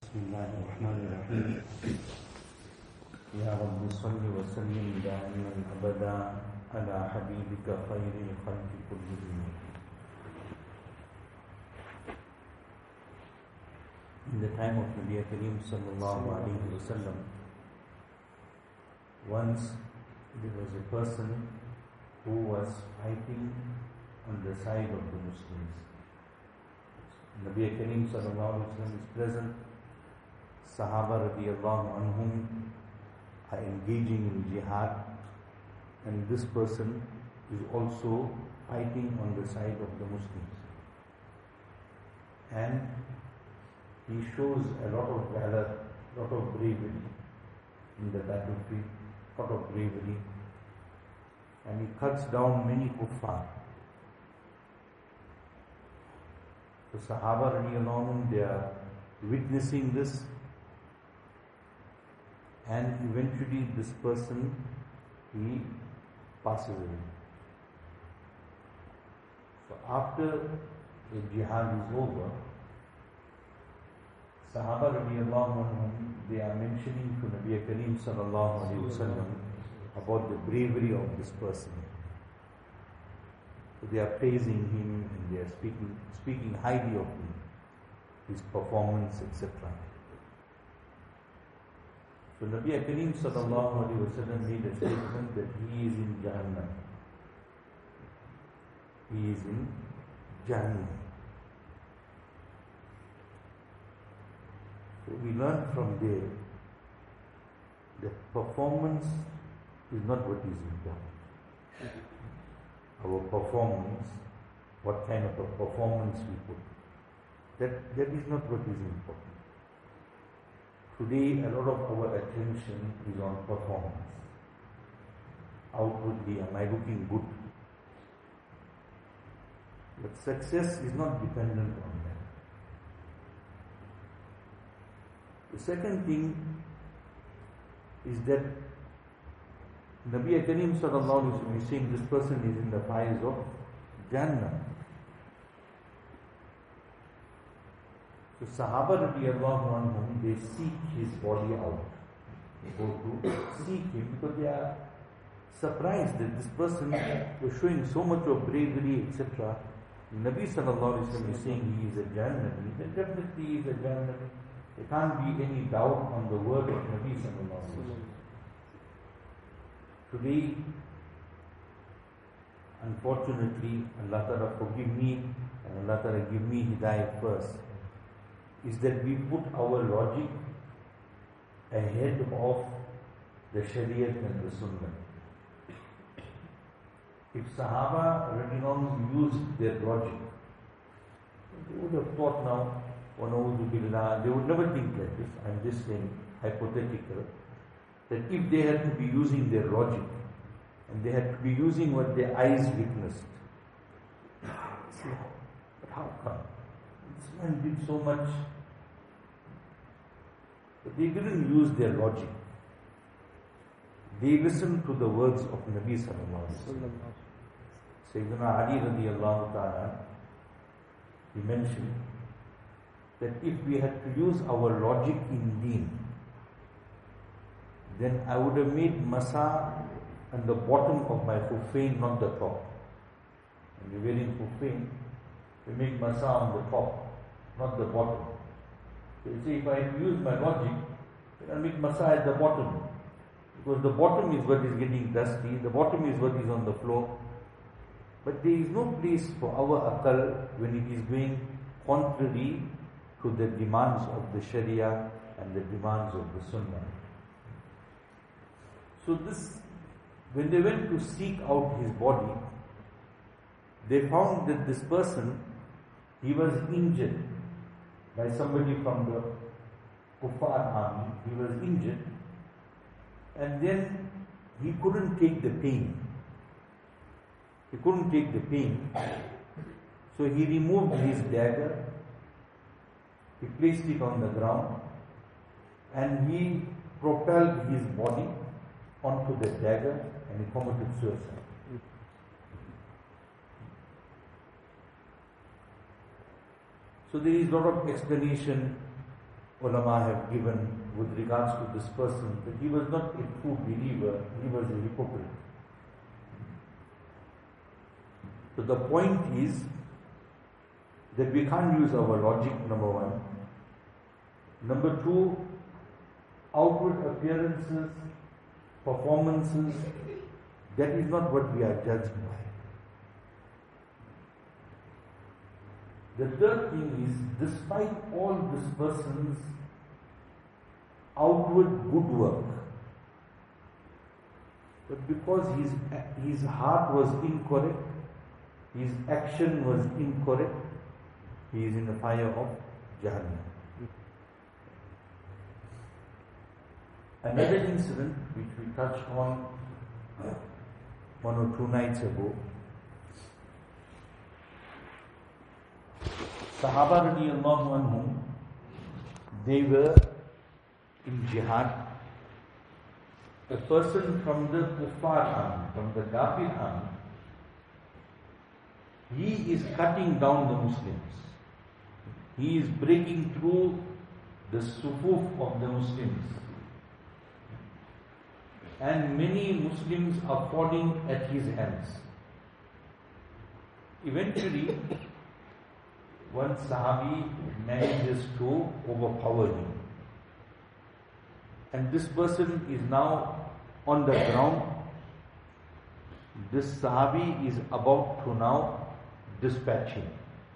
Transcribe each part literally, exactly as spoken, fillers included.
بسم الله الرحمن الرحيم يا رب صل وسلم دائما أبدا على حبيبك خير الخلق كلهم. In the time of Nabi Kareem sallallahu alayhi wa sallam, once there was a person who was fighting on the side of the Muslims. Nabi Kareem sallallahu alayhi wa sallam is present. Sahaba radiyallahu anhum are engaging in jihad, and this person is also fighting on the side of the Muslims. And he shows a lot of valor, a lot of bravery in the battlefield, a lot of bravery, and he cuts down many kuffar. The Sahaba radiyallahu anhum, they are witnessing this, and eventually this person, he passes away. So after the jihad is over, Sahaba radiyallahu anhum, they are mentioning to Nabi Kareem sallallahu alayhi wa sallam about the bravery of this person. So they are praising him and they are speaking, speaking highly of him, his performance, et cetera. So Nabi Kareem sallallahu alayhi wa sallam made a statement that he is in Jahannam. He is in Jahannam. So we learn from there that performance is not what is important. Our performance, what kind of a performance we put, that, that is not what is important. Today, a lot of our attention is on performance. Outwardly, am I looking good? But success is not dependent on that. The second thing is that Nabi Kareem sallallahu alayhi wa sallam is saying this person is in the fires of Jannah. So Sahaba radiyallahu anhum, they seek his body out. They go to seek him because they are surprised that this person was showing so much of bravery, et cetera. Nabi sallallahu alayhi wa sallam is saying he is a Jannabi. Then definitely he is a Jannabi. There can't be any doubt on the word of Nabi sallallahu alayhi wa sallam. Today, unfortunately, Allah Ta'ala forgive me and Allah Ta'ala give me hidayat first, is that we put our logic ahead of the Shariat and the Sunnah. If Sahaba radiyallahu used their logic, they would have thought now, wa na'udhu billah, they would never think like this. I'm just saying, hypothetical, that if they had to be using their logic, and they had to be using what their eyes witnessed, but how come? This man did so much. But they didn't use their logic. They listened to the words of Nabi sallallahu alaihi wasallam. Sayyidina Ali radiyallahu ta'ala, he mentioned that if we had to use our logic in deen, then I would have made masa on the bottom of my khuffain, not the top. When you're wearing khuffain, you make masa on the top, not the bottom. So you see, if I use my logic, then I'll make masa at the bottom. Because the bottom is what is getting dusty, the bottom is what is on the floor. But there is no place for our akal when it is going contrary to the demands of the Sharia and the demands of the Sunnah. So this, when they went to seek out his body, they found that this person, he was injured by somebody from the Kuffar army. He was injured, and then he couldn't take the pain. He couldn't take the pain. So he removed his dagger, he placed it on the ground, and he propelled his body onto the dagger, and he committed suicide. So there is a lot of explanation ulama have given with regards to this person, that he was not a true believer, he was a hypocrite. So the point is that we can't use our logic, number one. Number two, outward appearances, performances, that is not what we are judged by. The third thing is, despite all this person's outward good work, but because his, his heart was incorrect, his action was incorrect, he is in the fire of Jahannam. Another incident which we touched on one or two nights ago, Sahaba radiallahu anhum, they were in jihad. A person from the Kuffar army, from the Kafir army, he is cutting down the Muslims. He is breaking through the sufuf of the Muslims. And many Muslims are falling at his hands. Eventually, one Sahabi manages to overpower him. And this person is now on the ground. This Sahabi is about to now dispatch him.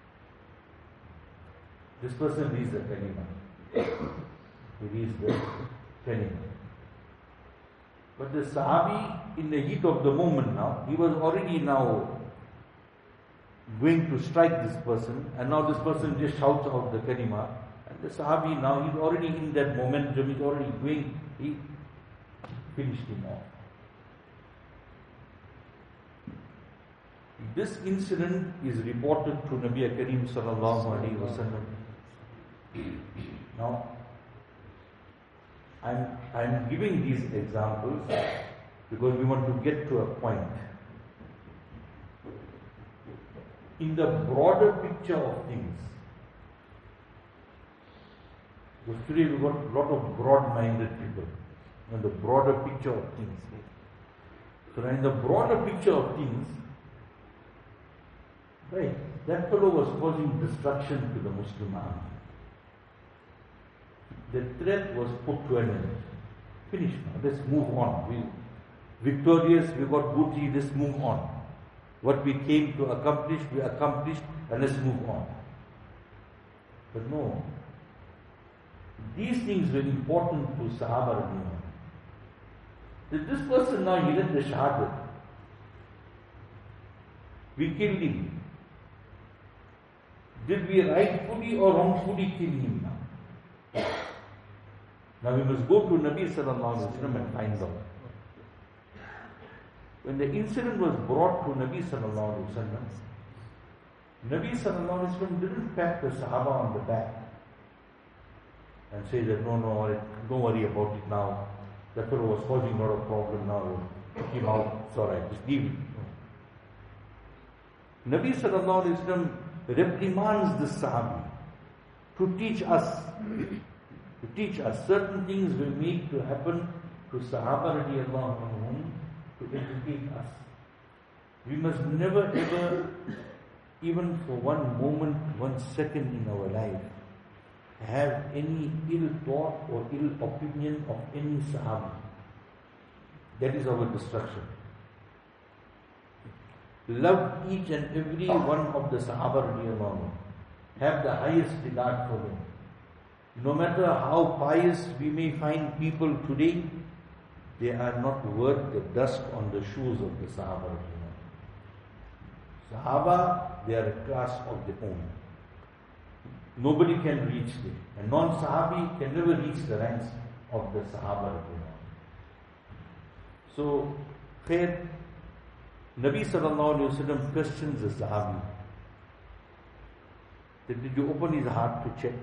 This person reads the kalima. He reads the kalima. But the Sahabi, in the heat of the moment now, he was already now going to strike this person, and now this person just shouts out the kalima, and the Sahabi now, he's already in that momentum, he's already going, he finished him off. This incident is reported to Nabi Kareem sallallahu alaihi wasallam. Now, I'm, I'm giving these examples because we want to get to a point. In the broader picture of things, because today we've got a lot of broad-minded people, in the broader picture of things. So in the broader picture of things, right, that fellow was causing destruction to the Muslim army. The threat was put to an end. Finished now, let's move on. We victorious, we got booty, let's move on. What we came to accomplish, we accomplished, and let's move on. But no, these things were important to Sahaba. That this person now, he led the Shahadat. We killed him. Did we rightfully or wrongfully kill him now? Now we must go to Nabi sallallahu alaihi wasallam and find out. When the incident was brought to Nabi sallallahu alaihi wasallam, Nabi sallallahu alaihi wasallam didn't pat the Sahaba on the back and say that no, no, don't worry about it now. That fellow was causing a lot of problem now. Took him out. It's alright, just leave it. No. Nabi sallallahu alaihi wasallam reprimands the Sahabi to teach us. To teach us certain things will need to happen to Sahaba radiallahu anhum to educate us. We must never ever, even for one moment, one second in our life, have any ill thought or ill opinion of any Sahaba. That is our destruction. Love each and every one of the Sahaba radiallahu anhum. Have the highest regard for them. No matter how pious we may find people today, they are not worth the dust on the shoes of the Sahaba. Sahaba, they are a class of their own. Nobody can reach them. A non-Sahabi can never reach the ranks of the Sahaba. So, khair, Nabi sallallahu alayhi wa sallam questions the Sahabi. Did you open his heart to check?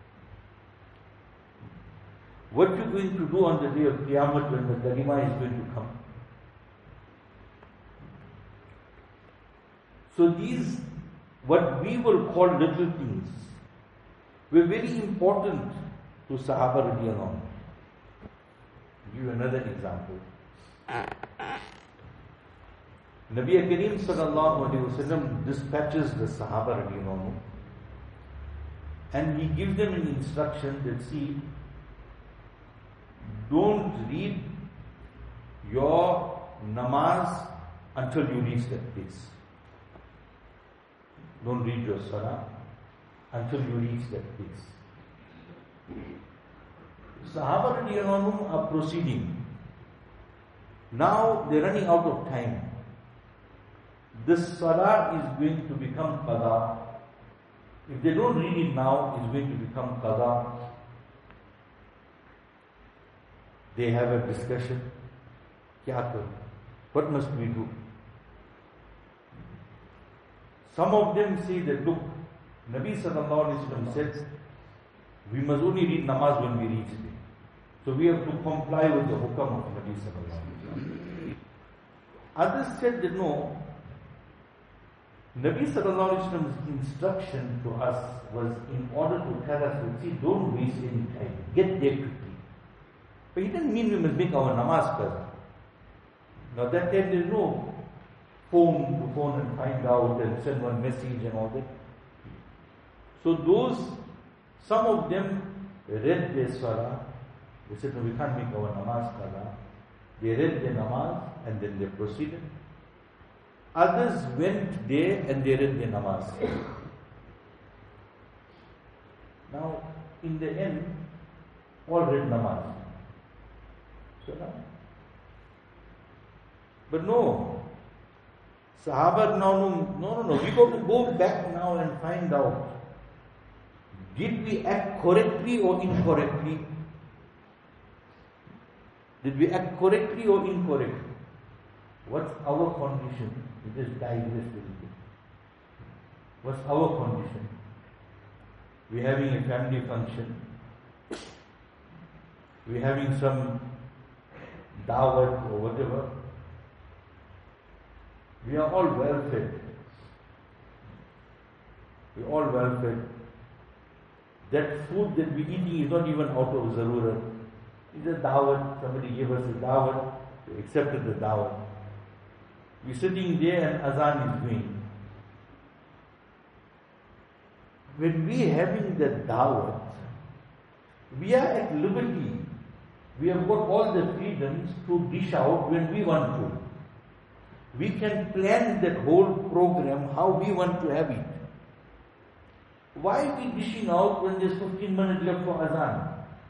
What are you going to do on the day of Qiyamah when the kalima is going to come? So these, what we will call little things, were very important to Sahaba radiallahu anhu. Give you another example. Nabi Kareem sallallahu alayhi wa sallam dispatches the Sahaba radiallahu anhu, and he gives them an instruction that, see, don't read your namaz until you reach that place. Don't read your salah until you reach that place. Sahaba radiallahu anhum are proceeding. Now they're running out of time. This salah is going to become qada. If they don't read it now, it's going to become qada. They have a discussion. Kya kar? What must we do? Some of them say that, look, Nabi sallallahu alaihi wasallam says, we must only read namaz when we reach it. So we have to comply with the hukam of Nabi sallallahu alaihi wasallam. Others said that no, Nabi sallallahu alaihi wasallam's instruction to us was in order to tell us, see, don't waste any time, get there quickly. But he didn't mean we must make our namaz first. Now that time there is no phone to phone and find out and send one message and all that. So those, some of them read their salah. They said, no, we can't make our namaz qada. They read their namaz and then they proceeded. Others went there and they read their namaz. Now, in the end, all read namaz. So now, but no, Sahaba now, no, no, no, we got to go back now and find out, did we act correctly or incorrectly? Did we act correctly or incorrectly? What's our condition? It is digress a little bit. What's our condition? We're having a family function. We're having some dawat or whatever. We are all well fed. We're all well fed. That food that we're eating is not even out of zarurat. It's a dawat. Somebody gave us a dawat. We accepted the dawat. We're sitting there and azan is going. When we are having the dawat, we are at liberty. We have got all the freedoms to dish out when we want to. We can plan that whole program how we want to have it. Why are we dishing out when there's fifteen minutes left for azan?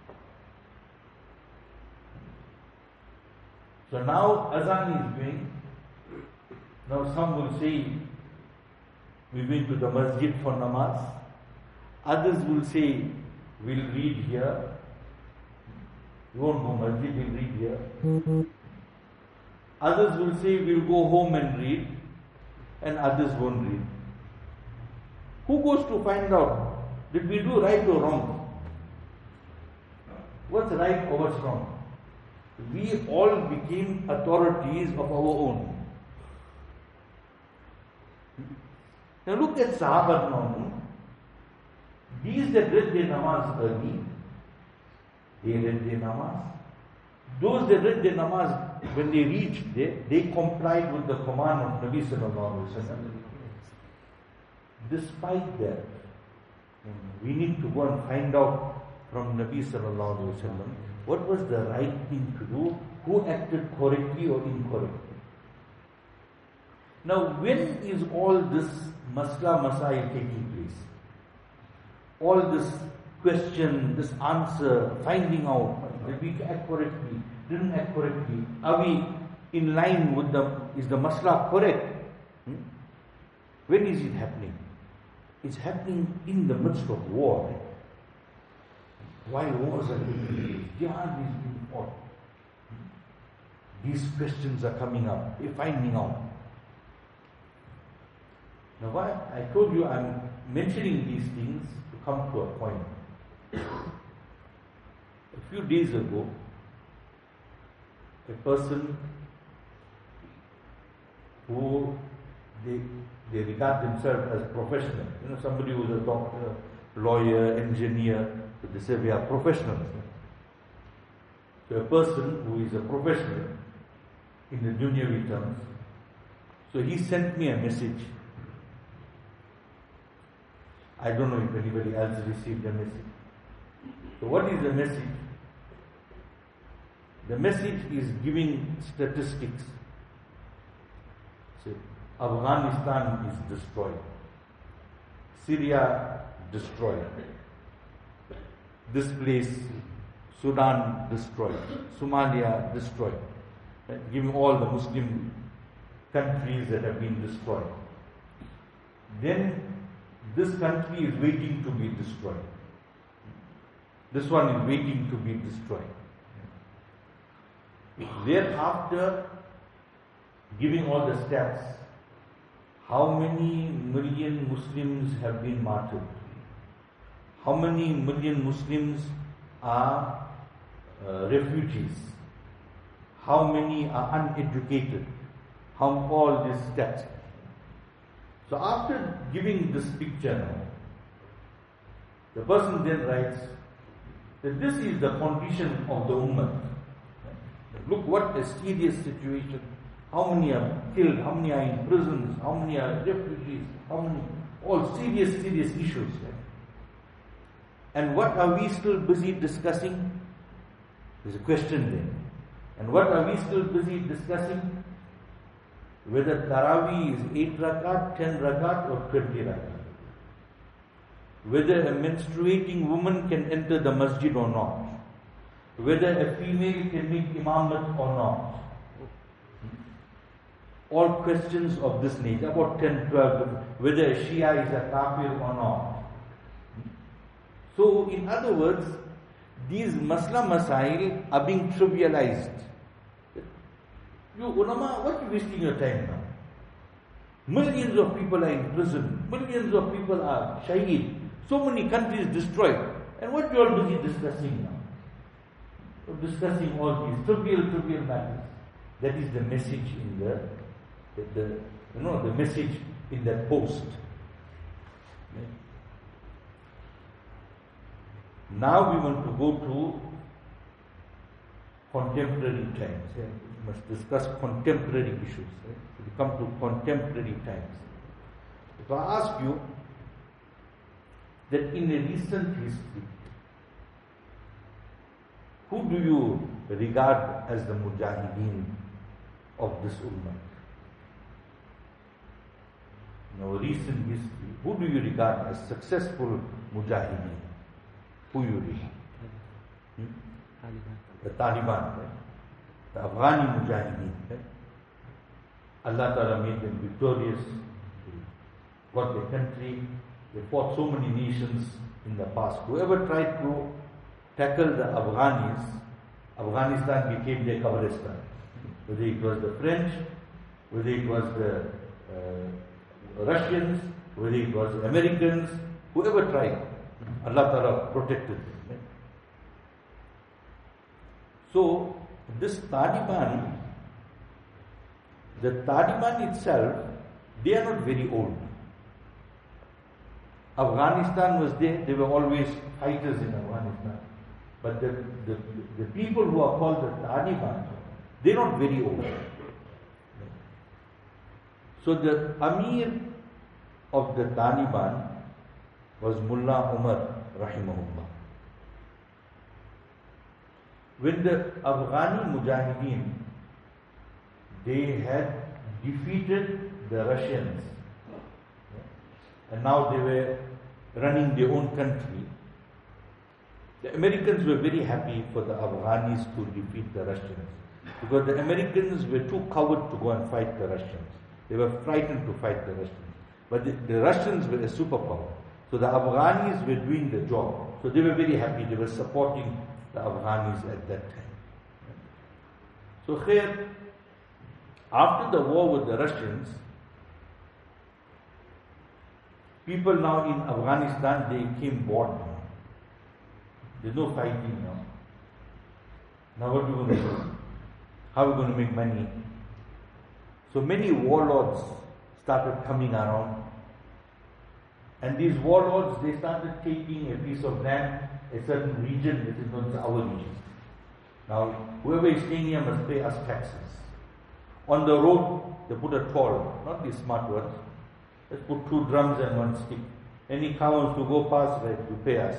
So now azan is going. Now some will say, we're going to the masjid for namaz. Others will say, we'll read here. We won't go masjid, we'll read here. Mm-hmm. Others will say, we'll go home and read. And others won't read. Who goes to find out, did we do right or wrong? What's right or what's wrong? We all became authorities of our own. Now look at Sahaba now. These that read their namaz early, they read their namaz. Those that read their namaz, when they reached there, they complied with the command of Nabi sallallahu alaihi wasallam. Despite that, we need to go and find out from Nabi sallallahu alaihi wasallam what was the right thing to do, who acted correctly or incorrectly. Now, when is all this masla masail taking place? All this question, this answer, finding out, did we act correctly, didn't act correctly, are we in line with the, is the masla correct? Hmm? When is it happening? It's happening in the midst of war. While wars are taking place, jihad is being fought. These questions are coming up, we're finding out. Now why I told you I'm mentioning these things to come to a point. A few days ago, a person who they, they regard themselves as professional, you know, somebody who's a doctor, lawyer, engineer, So they say we are professionals. So a person who is a professional in the dunyavi terms, so he sent me a message. I don't know if anybody else received the message. So what is the message? The message is giving statistics. So Afghanistan is destroyed. Syria destroyed. This place, Sudan destroyed. Somalia destroyed. Right? Giving all the Muslim countries that have been destroyed. Then this country is waiting to be destroyed. This one is waiting to be destroyed. Thereafter, giving all the stats, how many million Muslims have been martyred? How many million Muslims are uh, refugees? How many are uneducated? How all these stats. So after giving this picture now, the person then writes that this is the condition of the ummah. Look what a serious situation. How many are killed, how many are in prisons, how many are refugees, how many, all serious, serious issues. And what are we still busy discussing? There's a question there. And what are we still busy discussing? Whether Taraweeh is eight rakat, ten rakat or twenty rakat. Whether a menstruating woman can enter the masjid or not. Whether a female can make imamat or not. All questions of this nature, about ten, twelve, whether a Shia is a kafir or not. So, in other words, these masla masail are being trivialized. You ulama, what are you wasting your time now? Millions of people are in prison, millions of people are shaheed, so many countries destroyed. And what you are busy discussing now? You're discussing all these trivial, trivial matters. That is the message in the, the, the you know, the message in that post. Okay. Now we want to go to contemporary times. Yeah? We must discuss contemporary issues. Right? We come to contemporary times. If I ask you that in a recent history, who do you regard as the mujahideen of this ummah? In our recent history, who do you regard as successful mujahideen? Who you regard? Hmm? The Taliban, right? The Afghani mujahideen. Right? Allah Ta'ala made them victorious. They got their country. They fought so many nations in the past. Whoever tried to tackle the Afghanis, Afghanistan became their Qabristan. Whether it was the French, whether it was the uh, Russians, whether it was the Americans, whoever tried, Allah Ta'ala protected them. So, this Taliban, the Taliban itself, they are not very old. Afghanistan was there, they were always fighters in Afghanistan. But the, the, the people who are called the Taliban, they are not very old. So the Amir of the Taliban was Mullah Umar Rahimahullah. When the Afghani Mujahideen, they had defeated the Russians, and now they were running their own country. The Americans were very happy for the Afghanis to defeat the Russians, because the Americans were too coward to go and fight the Russians. They were frightened to fight the Russians. But the, the Russians were a superpower. So the Afghanis were doing the job. So they were very happy. They were supporting the Afghanis at that time. So here, after the war with the Russians, people now in Afghanistan, they came bored now. There's no fighting now. Now what are we going to do? How are we going to make money? So many warlords started coming around. And these warlords, they started taking a piece of land, a certain region, it is known as our region. Now, whoever is staying here must pay us taxes. On the road, they put a toll, not these smart ones. Let's put two drums and one stick. Any car wants to go past, right, you pay us.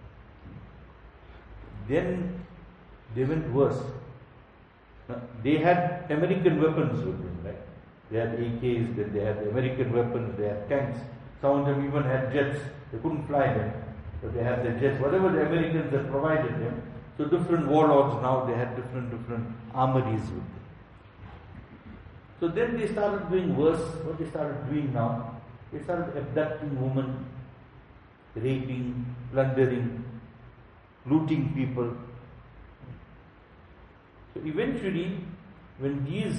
Then they went worse. Now, they had American weapons with them, right? They had A Ks, then they had American weapons, they had tanks. Some of them even had jets. They couldn't fly them, but they had the jets. Whatever the Americans had provided them. So different warlords now, they had different, different armories with them. So then they started doing worse. What they started doing now, they started abducting women, raping, plundering, looting people. So eventually, when these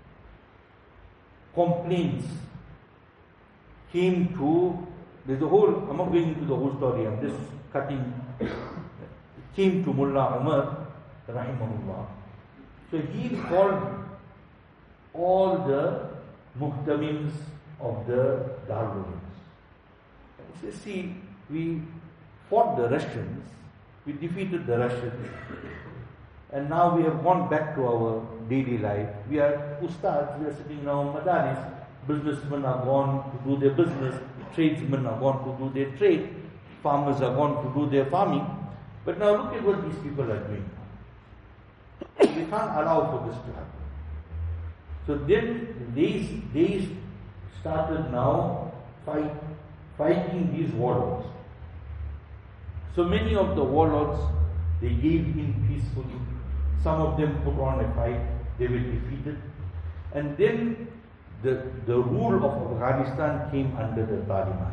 complaints came to, there's a whole, I'm not going into the whole story, I'm just cutting, it came to Mullah Umar, rahimahullah. So he called all the muhtamims of the Darululums. He said, see, we fought the Russians, we defeated the Russians, and now we have gone back to our daily life. We are ustads, we are sitting in our madaris, businessmen are gone to do their business, tradesmen are gone to do their trade, farmers are gone to do their farming. But now look at what these people are doing. We can't allow for this to happen. So then they, they started now fight, fighting these warlords. So many of the warlords, they gave in peacefully. Some of them put on a fight, they were defeated. And then the, the rule of Afghanistan came under the Taliban.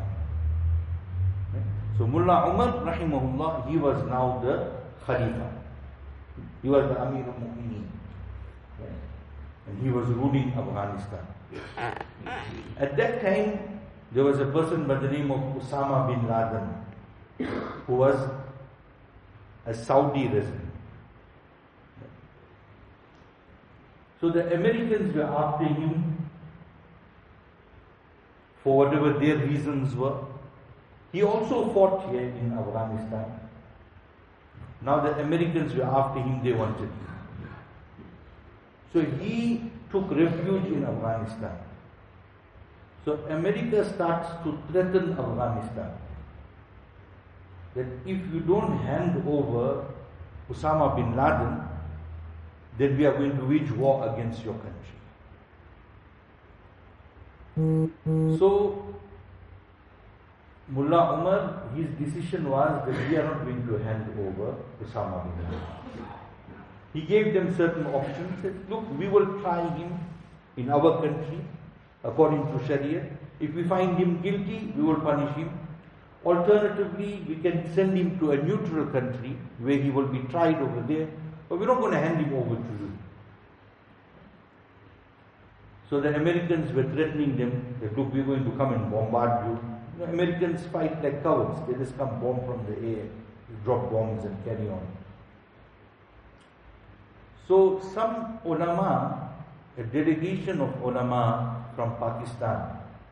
So Mullah Umar, rahimahullah, he was now the Khalifa. He was the Amir al-Mu'mineen. And he was ruling Afghanistan. At that time, there was a person by the name of Osama bin Laden, who was a Saudi resident. So the Americans were after him for whatever their reasons were. He also fought here in Afghanistan. Now the Americans were after him, they wanted him. So he took refuge in Afghanistan. So America starts to threaten Afghanistan that if you don't hand over Osama bin Laden, then we are going to wage war against your country. So Mullah Umar, his decision was that we are not going to hand over Osama bin Laden. He gave them certain options. Said, look, we will try him in our country according to Sharia. If we find him guilty, we will punish him. Alternatively, we can send him to a neutral country where he will be tried over there, but we're not going to hand him over to you. So the Americans were threatening them that, look, we're going to come and bombard you. You know, Americans fight like cowards. They just come bomb from the air, drop bombs and carry on. So some ulama, a delegation of ulama from Pakistan,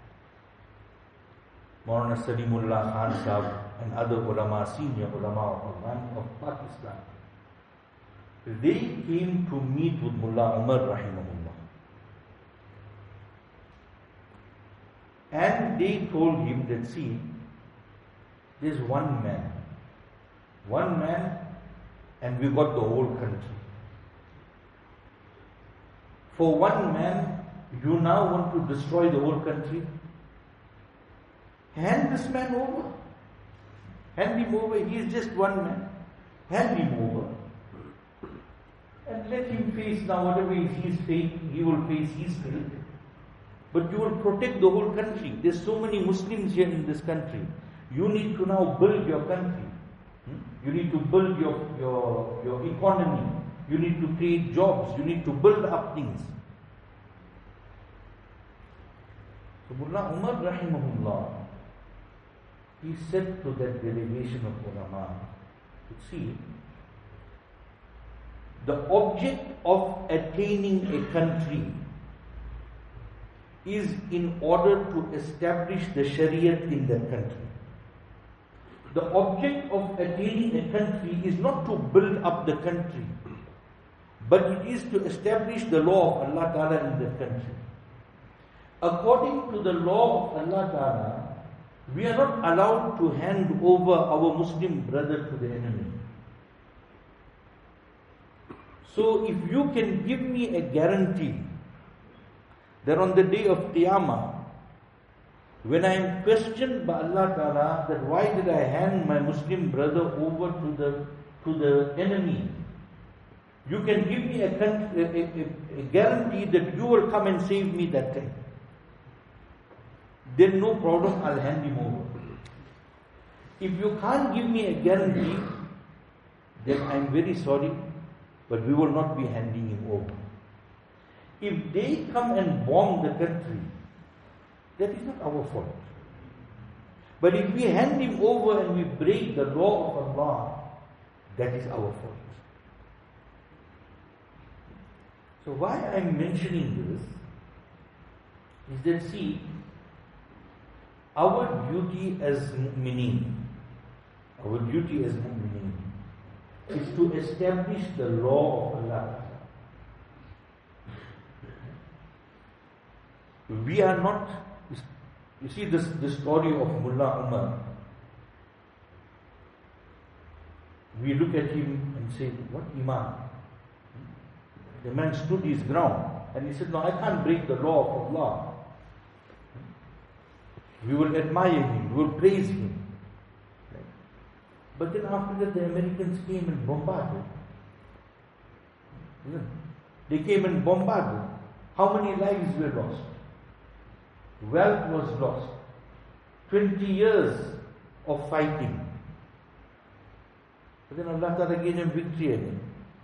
Maulana Salimullah Khan Sahib and other ulama, senior ulama of, of Pakistan, they came to meet with Mullah Umar rahimahullah. And they told him that, see, there's one man, one man, and we got the whole country. For one man, you now want to destroy the whole country? Hand this man over. Hand him over. He is just one man. Hand him over. And let him face now whatever is his fate, he will face his fate. But you will protect the whole country. There's so many Muslims here in this country. You need to now build your country. You need to build your, your, your economy. You need to create jobs. You need to build up things. So Mullah Umar rahimahullah, he said to that delegation of ulama, see, the object of attaining a country is in order to establish the Shariat in that country. the object of attaining a country is not to build up the country, but it is to establish the law of Allah Ta'ala in that country. According to the law of Allah Ta'ala, we are not allowed to hand over our Muslim brother to the enemy. So if you can give me a guarantee that on the day of Qiyamah, when I am questioned by Allah Ta'ala that why did I hand my Muslim brother over to the to the enemy, you can give me a, a, a, a guarantee that you will come and save me that time. Then no problem, I'll hand him over. If you can't give me a guarantee, then I'm very sorry, but we will not be handing him over. If they come and bomb the country, that is not our fault. But if we hand him over and we break the law of Allah, that is our fault. So why I am mentioning this is that, see, our duty as mu'mineen, our duty as mu'mineen is to establish the law of Allah. We are not, you see this, this story of Mullah Umar, we look at him and say, what Imam? The man stood his ground and he said, no, I can't break the law of Allah. We will admire him, we will praise him. But then after that, the Americans came and bombarded. They came and bombarded. How many lives were lost? Wealth was lost. Twenty years of fighting. But then Allah Ta'ala gave them victory again.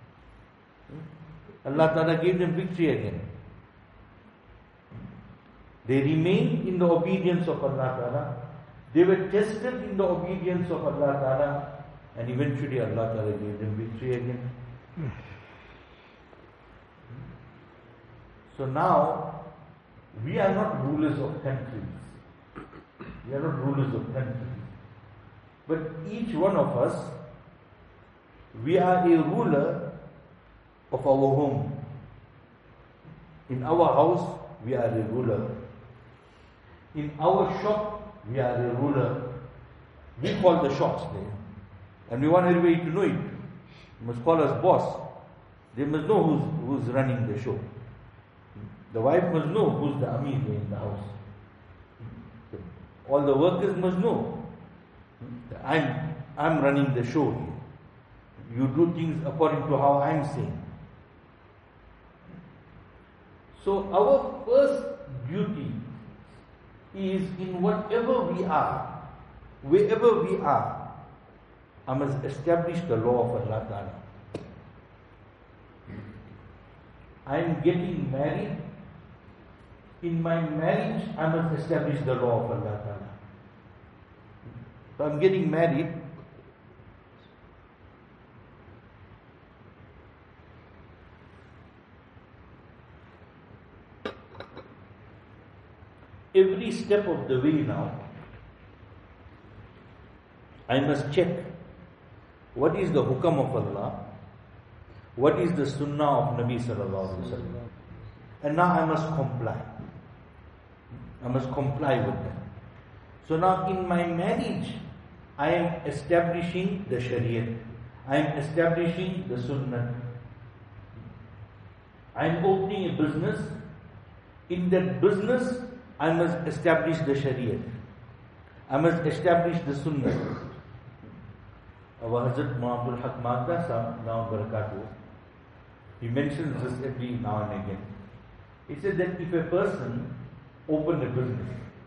Allah Ta'ala gave them victory again. They remained in the obedience of Allah Ta'ala. They were tested in the obedience of Allah Ta'ala, and eventually Allah Ta'ala gave them victory again. So now, we are not rulers of countries. We are not rulers of countries. But each one of us, we are a ruler of our home. In our house, we are a ruler. In our shop, we are a ruler. We call the shots there. And we want everybody to know it. You must call us boss. They must know who's, who's running the show. The wife must know who's the Amir in the house. All the workers must know. I'm, I'm running the show here. You do things according to how I'm saying. So our first duty is in whatever we are, wherever we are, I must establish the law of Allah Ta'ala. I am getting married. In my marriage, I must establish the law of Allah Ta'ala. So I'm getting married. Every step of the way now, I must check what is the hukam of Allah, what is the sunnah of Nabi Sallallahu Alaihi Wasallam, and now I must comply. I must comply with them. So now in my marriage, I am establishing the Shariah. I am establishing the Sunnah. I am opening a business. In that business, I must establish the Shariah. I must establish the Sunnah. Our Hazrat Muhammad Haq Magda Sahib, now Barakatuh, he mentions this every now and again. He said that if a person opened a business,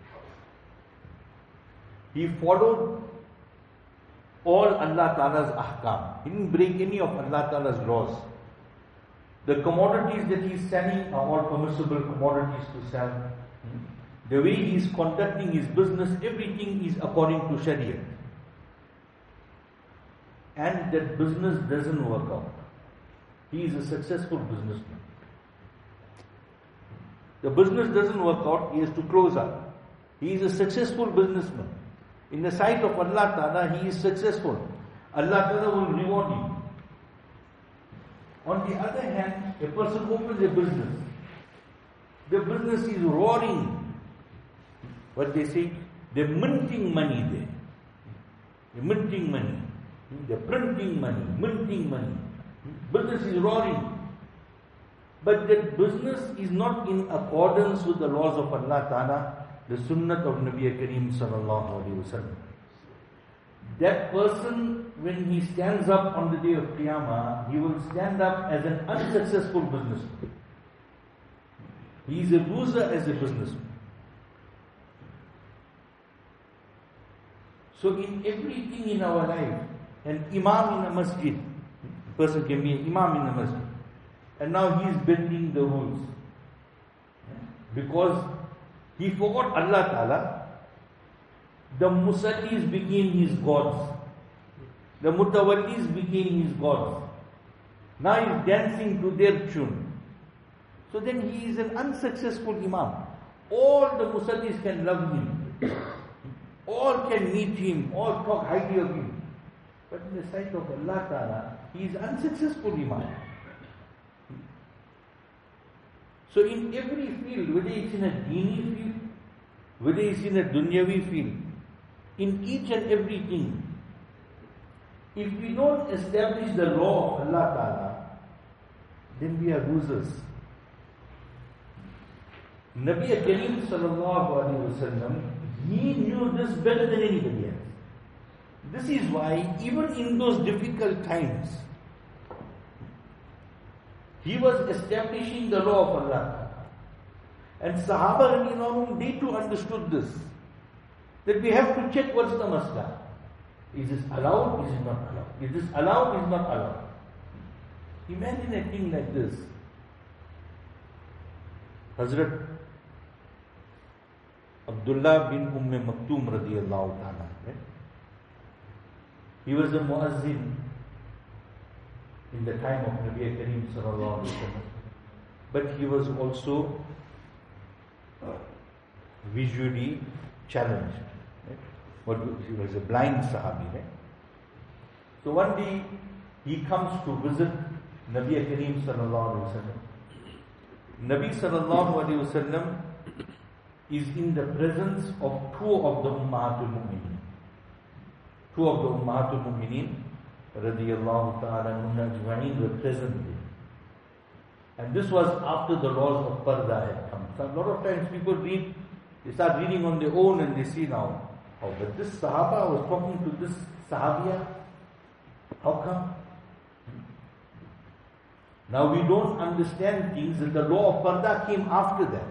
he followed all Allah Ta'ala's ahkam, he didn't break any of Allah Ta'ala's laws. The commodities that he is selling are all permissible commodities to sell. The way he is conducting his business, everything is according to Sharia. And that business doesn't work out. He is a successful businessman. The business doesn't work out, he has to close up. He is a successful businessman. In the sight of Allah Ta'ala, he is successful. Allah Ta'ala will reward him. On the other hand, a person opens a business. The business is roaring. What they say? They're minting money there. They're minting money. They're printing money, minting money. Business is roaring. But that business is not in accordance with the laws of Allah Ta'ala, the sunnah of Nabi Kareem Sallallahu Alaihi Wasallam. That person, when he stands up on the day of Qiyamah, he will stand up as an unsuccessful businessman. He is a loser as a businessman. So in everything in our life, an imam in a masjid, a person can be an imam in a masjid, and now he is bending the rules. Because he forgot Allah Ta'ala. The musallis became his gods. The mutawallis became his gods. Now he is dancing to their tune. So then he is an unsuccessful imam. All the musallis can love him. All can meet him. All talk highly of him. But in the sight of Allah Ta'ala, he is unsuccessful imam. So in every field, whether it's in a dini field, whether it's in a dunyavi field, in each and everything, if we don't establish the law of Allah Ta'ala, then we are losers. Nabi Kareem Sallallahu Alaihi Wasallam, he knew this better than anybody else. This is why even in those difficult times, he was establishing the law of Allah. And Sahaba, you know, they too understood this. That we have to check what's the masla. Is this allowed? Is it not allowed? Is this allowed? Is not allowed? Imagine a thing like this. Hazrat Abdullah bin Umm Maktoum radiyallahu ta'ala. Right? He was a muazzin in the time of Nabi Kareem sallallahu alaihi wasallam. But he was also uh, visually challenged. Right? What, he was a blind Sahabi. Right? So one day he comes to visit Nabi Kareem sallallahu alaihi wasallam. Nabi sallallahu alaihi wasallam is in the presence of two of the Ummahatul Mu'mineen. Two of the Ummahatul Mu'mineen radiyallahu ta'ala anhunna ajma'in were present there. And this was after the laws of Parda had come. So a lot of times people read, they start reading on their own and they see now, oh, but this Sahaba was talking to this Sahabiya. How come? Now we don't understand things that the law of Parda came after that.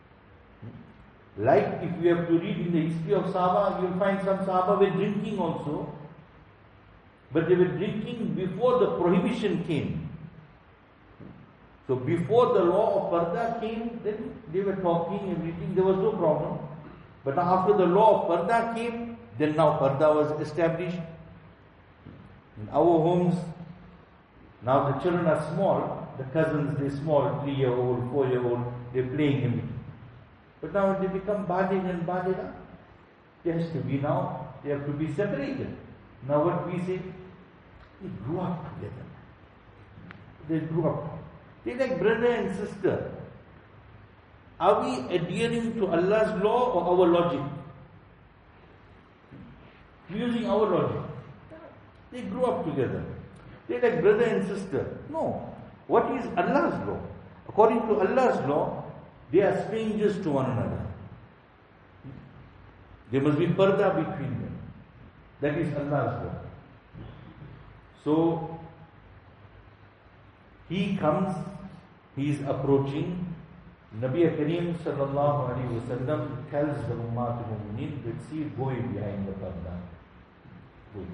Like if we have to read in the history of Sahaba, you'll find some Sahaba were drinking also. But they were drinking before the prohibition came. So before the law of Parda came, then they were talking, everything, there was no problem. But after the law of Parda came, then now Parda was established. In our homes, now the children are small, the cousins, they're small, three-year-old, four-year-old, they're playing everything. But now when they become Baligh and Baligha, they has to be now, they have to be separated. Now what we say, they grew up together. They grew up. They're like brother and sister. Are we adhering to Allah's law or our logic? We're using our logic. They grew up together. They're like brother and sister. No. What is Allah's law? According to Allah's law, they are strangers to one another. There must be parda between them. That is Allah's law. So, he comes, he is approaching. Nabi Kareem sallallahu alaihi wasallam tells the Ummatul Mu'mineen that see going behind the parda. Go.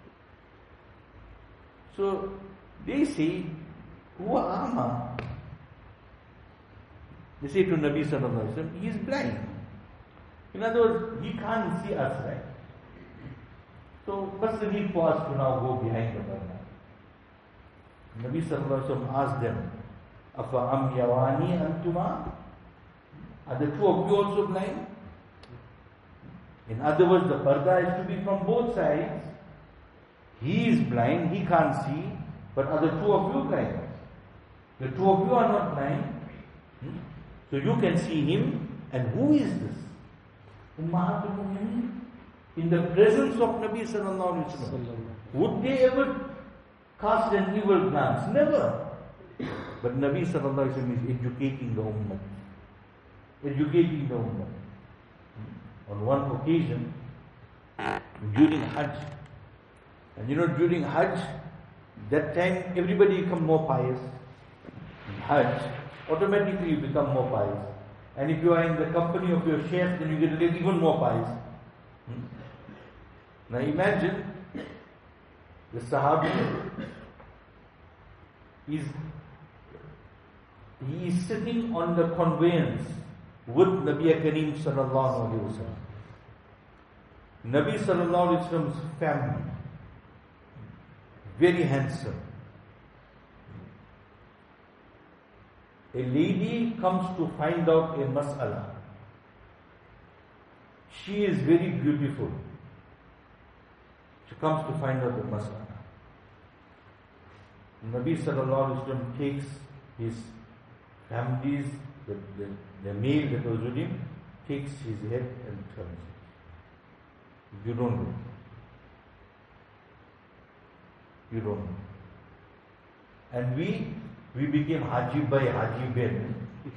So, they say, Huwa ama. They say to Nabi sallallahu alaihi wasallam, he is blind. In other words, he can't see us, right? So, what's the need for us to now go behind the parda? Nabi sallallahu alaihi wasallam asked them, Afa am yawani antuma? Are the two of you also blind? In other words, the parda is to be from both sides. He is blind, he can't see, but are the two of you blind? The two of you are not blind. Hmm? So you can see him. And who is this? Ummahatul Mu'mineen. In the presence of Nabi sallallahu alaihi wasallam. Would they ever cast an evil glance? Never. But Nabi sallallahu alaihi wasallam is educating the ummah. Educating the ummah. On one occasion, during Hajj, and you know during Hajj, that time everybody become more pious. In Hajj, automatically you become more pious. And if you are in the company of your sheikh, then you get even more pious. Hmm? Now imagine the Sahabi is he is sitting on the conveyance with Nabi Kareem sallallahu alaihi wasallam. Nabi sallallahu alaihi wasallam's family, very handsome. A lady comes to find out a mas'ala. She is very beautiful. She comes to find out the mas'ala. Nabi sallallahu alaihi wasallam takes his family's, the, the, the male that was with him, takes his head and turns it. You don't know. You don't know. And we We became Haji Bhai, Haji Ben.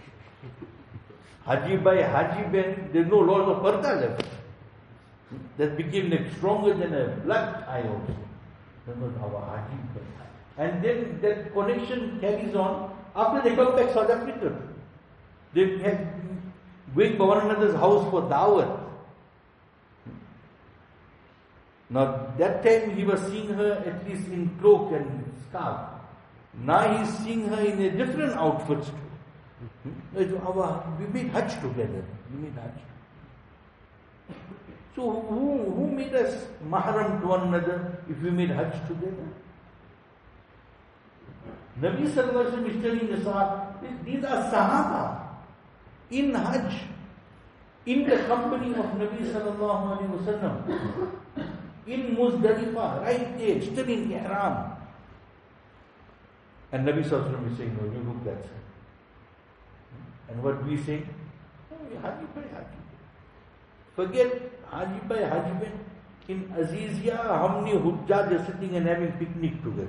Haji Bhai, Haji Ben, there's no laws of parda left. That became like stronger than a blood tie also. That was our Haji Bhai. And then that connection carries on. After they come back South Africa, they have going to one another's house for dawat. Now that time he was seeing her at least in cloak and scarf. Now he's seeing her in a different outfit. Hmm? We made Hajj together. We made Hajj. So who, who made us mahram to one another if we made Hajj together? Nabi sallallahu alaihi wasallam is telling the Sahaba, these are Sahaba in Hajj, in the company of Nabi sallallahu alaihi wasallam, in Muzdalifah, right there, still in Ihram. And Nabi sallallahu alaihi wasallam is saying, no, you look that side. And what we say? Oh, Haji Bhai, Haji Bhai. Forget Haji Bhai, Haji Bhai. In Azizia, Hamni Hujjaj are sitting and having picnic together.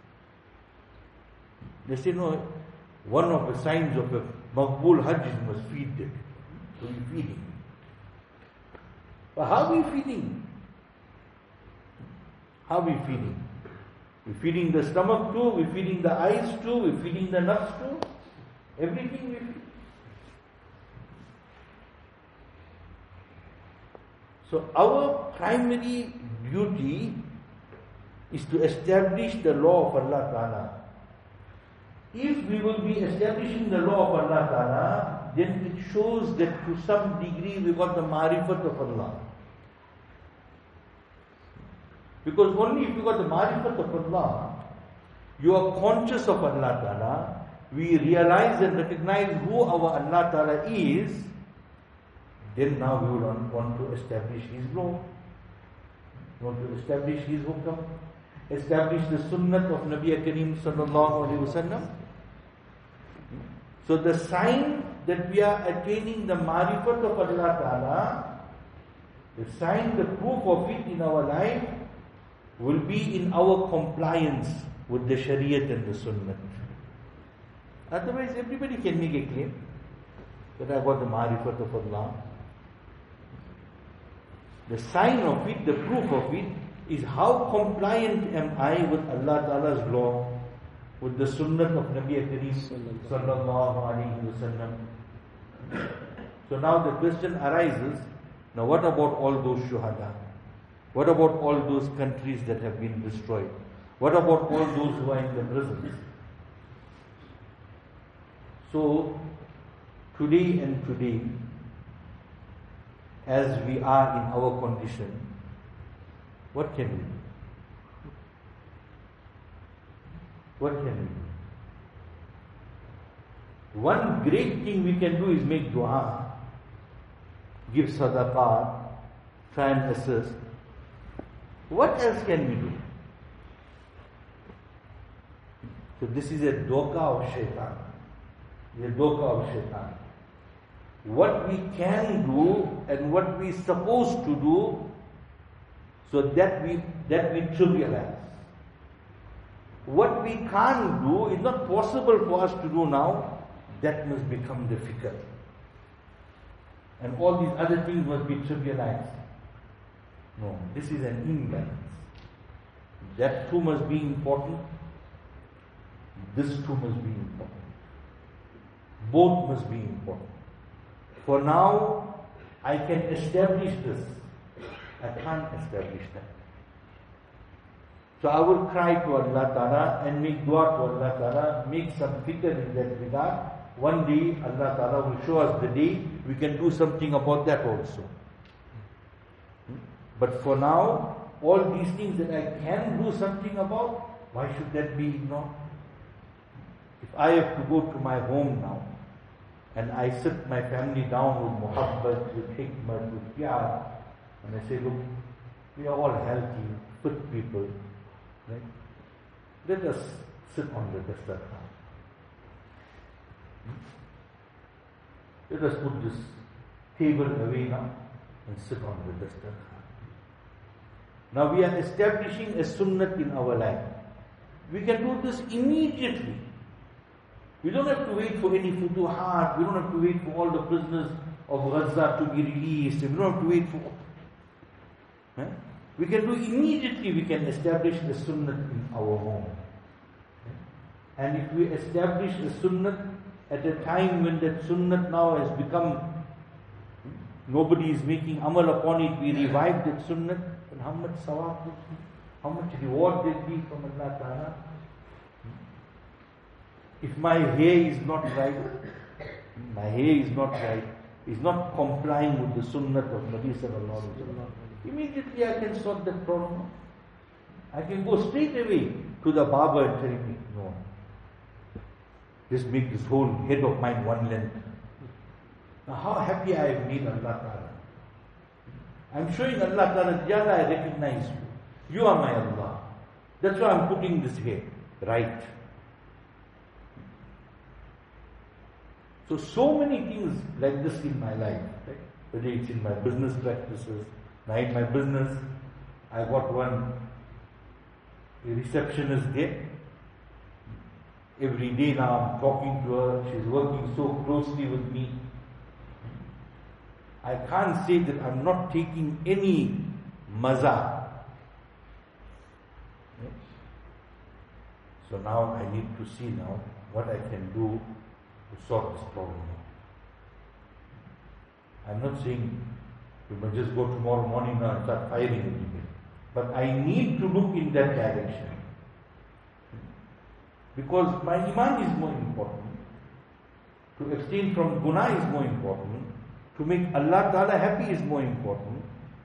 They say, no, one of the signs of a Maqbool Hajj is must feed them. So we feed him. But how are we feeding? How are we feeding? We're feeding the stomach too, we're feeding the eyes too, we're feeding the nuts too. Everything we feed. So our primary duty is to establish the law of Allah Ta'ala. If we will be establishing the law of Allah Ta'ala, then it shows that to some degree we got the ma'rifat of Allah. Because only if you got the ma'rifat of Allah, you are conscious of Allah Ta'ala, we realize and recognize who our Allah Ta'ala is, then now we will want to establish His law. We want to establish His hukam, establish the sunnah of Nabi Kareem sallallahu alaihi wasallam. So the sign that we are attaining the ma'rifat of Allah Ta'ala, the sign, the proof of it in our life will be in our compliance with the Shariat and the Sunnah. Otherwise everybody can make a claim that I got the ma'rifat of Allah. The sign of it, the proof of it, is how compliant am I with Allah Ta'ala's law, with the Sunnah of Nabi Kareem sallallahu alaihi wasallam. So now the question arises, now what about all those shuhada? What about all those countries that have been destroyed? What about all those who are in the prisons? So today and today, as we are in our condition, what can we do? What can we do? One great thing we can do is make dua, give sadaqah, try and assess, what else can we do? So this is a doka of shaitan. A doka of shaitan. What we can do and what we are supposed to do, so that we that we trivialize. What we can't do is not possible for us to do now, that must become difficult. And all these other things must be trivialized. No, this is an imbalance. That too must be important. This too must be important. Both must be important. For now, I can establish this. I can't establish that. So I will cry to Allah Ta'ala and make dua to Allah Ta'ala, make some fikr in that regard. One day Allah Ta'ala will show us the day we can do something about that also. But for now, all these things that I can do something about, why should that be ignored? If I have to go to my home now, and I sit my family down with muhabbat, with hikmat, with pyar, and I say, look, we are all healthy, fit people, right? Let us sit on the dastarkhan. Let us put this table away now and sit on the dastarkhan. Now we are establishing a sunnat in our life. We can do this immediately. We don't have to wait for any futuhat. We don't have to wait for all the prisoners of Gaza to be released. We don't have to wait for... Eh? We can do immediately, we can establish the sunnat in our home. And if we establish the sunnat at a time when that sunnat now has become, nobody is making amal upon it, we revive that sunnat, and how much sawab would be, how much reward there be from Allah Ta'ala. If my hair is not right, my hair is not right, is not complying with the sunnat of Nabi Sallallahu Alaihi Wasallam, immediately I can sort that problem. I can go straight away to the barber and tell me, no, just make this whole head of mine one length. Now how happy I have made Allah Ta'ala. I'm showing Allah Ta'ala, Ya Allah, I recognize you. You are my Allah. That's why I'm putting this hair right. So, so many things like this in my life, right? Whether it's in my business practices. Now in my business, I got one receptionist there. Every day now I'm talking to her, she's working so closely with me. I can't say that I'm not taking any maza. Right? So now I need to see now what I can do to sort this problem out. I'm not saying we must just go tomorrow morning now and start firing everybody. But I need to look in that direction. Because my iman is more important. To abstain from guna is more important. To make Allah Ta'ala happy is more important.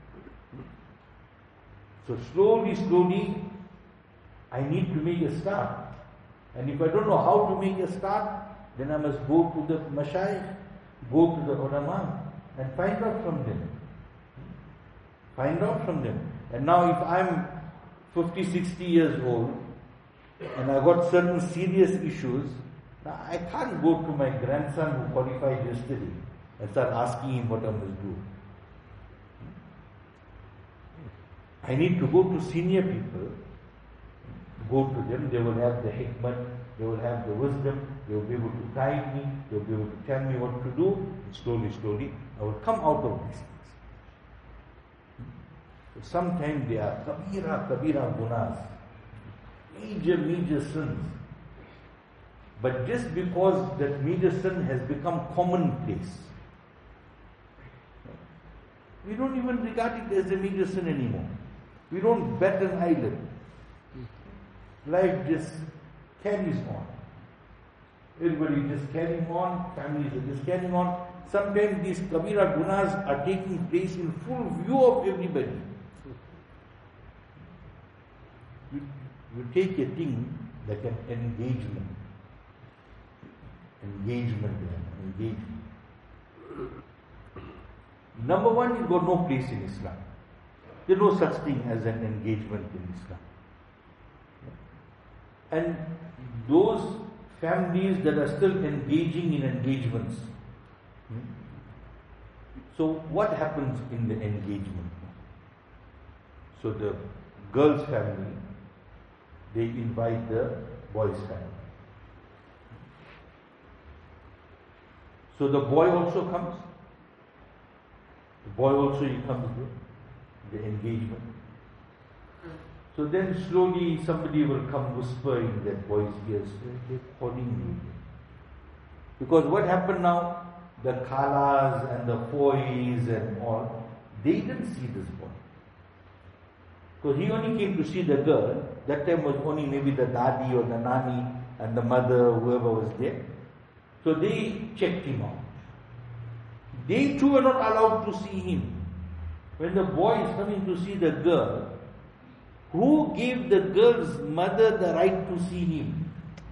So slowly, slowly, I need to make a start. And if I don't know how to make a start, then I must go to the mashayikh, go to the ulama, and find out from them. Find out from them. And now if I'm fifty, sixty years old, and I got certain serious issues, now I can't go to my grandson who qualified yesterday and start asking him what I must do. I need to go to senior people, go to them, they will have the hikmat, they will have the wisdom, they will be able to guide me, they will be able to tell me what to do, and slowly, slowly, I will come out of these things. So sometimes they are kabira, kabira gunas, major, major sins. But just because that major sin has become commonplace, we don't even regard it as a major sin anymore. We don't bat an eyelid. Life just carries on. Everybody just carrying on, families are just carrying on. Sometimes these kabira gunas are taking place in full view of everybody. You, you take a thing like an engagement. Engagement, engagement. Number one, you've got no place in Islam. There is no such thing as an engagement in Islam. And those families that are still engaging in engagements, so what happens in the engagement? So the girl's family, they invite the boy's family. So the boy also comes. The boy also he comes there, the engagement. So then slowly somebody will come whisper in that boy's ears, they're calling you. Because what happened now, the khalas and the foys and all, they didn't see this boy. Because he only came to see the girl. That time was only maybe the dadi or the nani and the mother, whoever was there. So they checked him out. They too were not allowed to see him. When the boy is coming to see the girl, who gave the girl's mother the right to see him?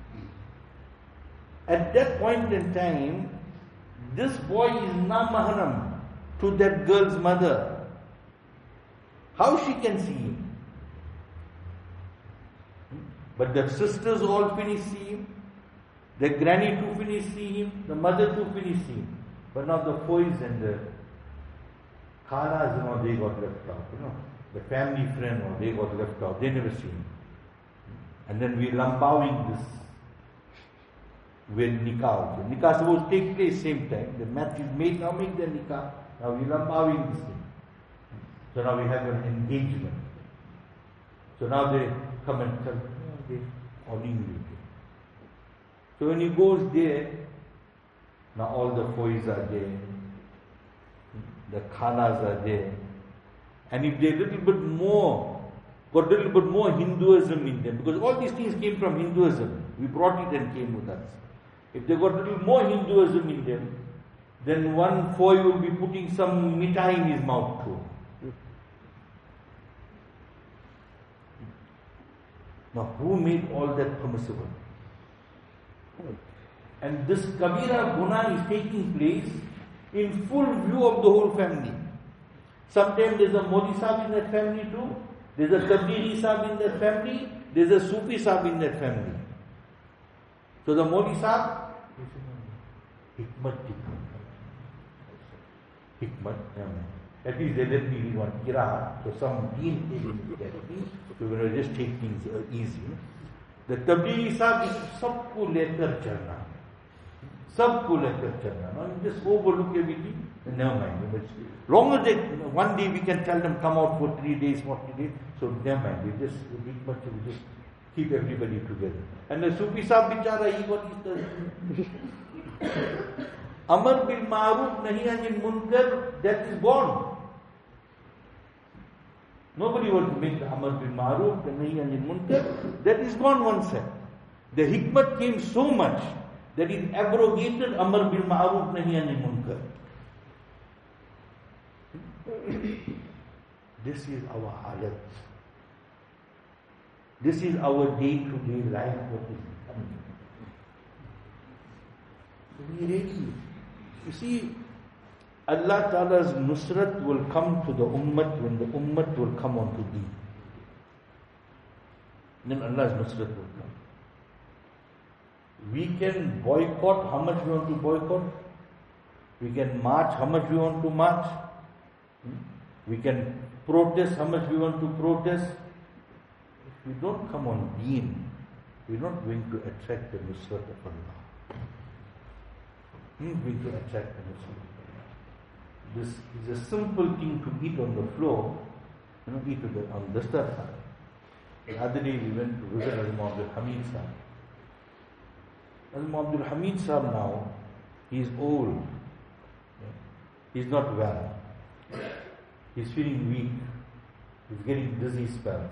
At that point in time, this boy is na mahram to that girl's mother. How she can see him? But the sisters all finish see him. The granny too finish see him. The mother too finish see him. But now the foys and the khalas, you know, they got left out. You know, the family friend, or they got left out. They never see him. And then we lambawing this with nikah. The nikah supposed to take place same time. The match is made, now make the nikah. Now we lambawing this thing. So now we have an engagement. So now they come and tell, oh, they calling you. So when he goes there, now all the foys are there, the khalas are there, and if they little bit more, got a little bit more Hinduism in them, because all these things came from Hinduism, we brought it and came with us. If they got a little more Hinduism in them, then one foy will be putting some mithai in his mouth too. Now who made all that permissible? And this Kabira Guna is taking place in full view of the whole family. Sometimes there's a Modi Sahib in that family too, there's a Tablighi Sahib in that family, there's a Sufi Sahib in that family. So the Modi Sahib, Hikmat Hikmat, at least they let me read one Qiraat, so some deen is that means, so we will just take things easy. The Tablighi Sahib is sabko lekar chalna. Sabko lekar chalna. Now you just overlook everything, and never mind. Long as they, one day we can tell them come out for three days, forty days, so never mind. We just, we just keep everybody together. And the Sufi Sahib bichara, he what is the Amar bil Ma'ruf Nahi Anil Munkar, that is gone. Nobody wants to make the Amar bil Ma'ruf Nahi Anil Munkar, that is gone one side. The hikmat came so much that it abrogated Amar bil Ma'ruf Nahi Anil Munkar. This is our halat. This is our day-to-day life, what is coming. So we ready. You see, Allah Ta'ala's nusrat will come to the ummah when the ummah will come onto deen. Then Allah's nusrat will come. We can boycott how much we want to boycott. We can march how much we want to march. We can protest how much we want to protest. If we don't come on deen, we're not going to attract the nusrat of Allah. We're going to attract the nusrat of Allah. This is a simple thing to eat on the floor, you know, eat on the, on the dastarkhan. The other day we went to visit Hazrat Abdul Hamid Sahib. Hazrat Abdul Hamid Sahib now, he is old. He's not well. He's feeling weak. He's getting dizzy spells.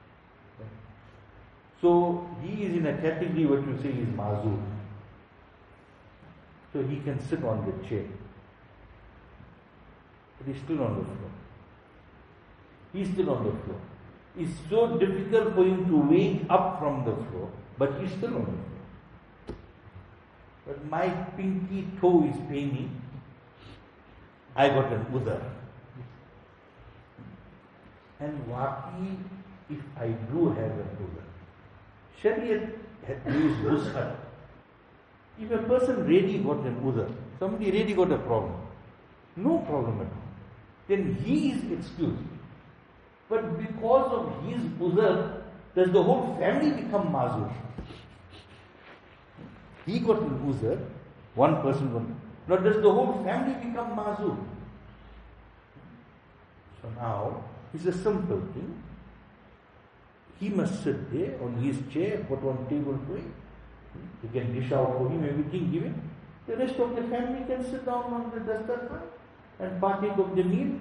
So he is in a category what you say is mazur. So he can sit on the chair. But he's still on the floor. He's still on the floor. It's so difficult for him to wake up from the floor, but he's still on the floor. But my pinky toe is paining. I got an udar. And waqi, if I do have an udhr, Shariat had used wus'at. If a person really got an udhr, somebody really got a problem, no problem at all, then he is excused. But because of his udhr, does the whole family become mazur? He got an udhr, one person got. Now does the whole family become mazur? So now, it's a simple thing. He must sit there on his chair, put one table for him. You can dish out for him everything, give him. The rest of the family can sit down on the dastarkhan and partake of the meal.